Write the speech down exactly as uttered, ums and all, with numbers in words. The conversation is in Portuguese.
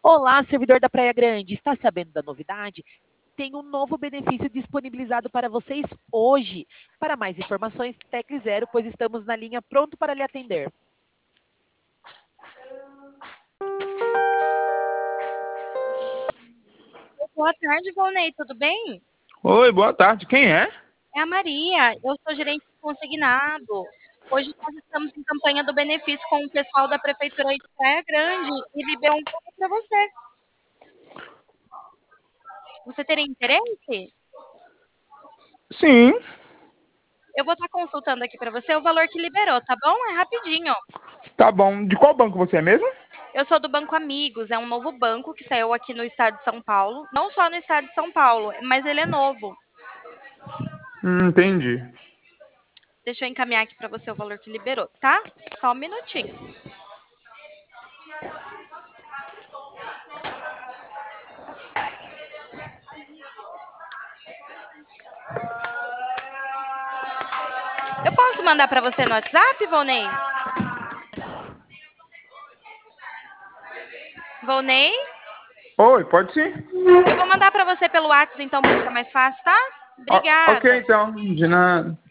Olá, servidor da Praia Grande, está sabendo da novidade? Tem um novo benefício disponibilizado para vocês hoje. Para mais informações, tecle zero, pois estamos na linha pronto para lhe atender. Boa tarde, Volney, tudo bem? Oi, boa tarde. Quem é? É a Maria, eu sou gerente consignado. Hoje nós estamos em campanha do benefício com o pessoal da Prefeitura de Praia Grande e liberou um pouco para você. Você teria interesse? Sim, Eu vou estar consultando aqui para você o valor que liberou, tá bom? É rapidinho. tá bom. De qual banco você é mesmo? Eu sou do Banco Amigos, é um novo banco que saiu aqui no estado de São Paulo. Não só no estado de São Paulo, mas ele é novo. Hum, entendi. Deixa eu encaminhar aqui para você o valor que liberou, tá? Só um minutinho. Eu posso mandar para você no WhatsApp, Volney? Volney? Oi, pode sim? Eu vou mandar para você pelo WhatsApp, então, para ficar mais fácil, tá? Ó, ok, Obrigada. então. De nada.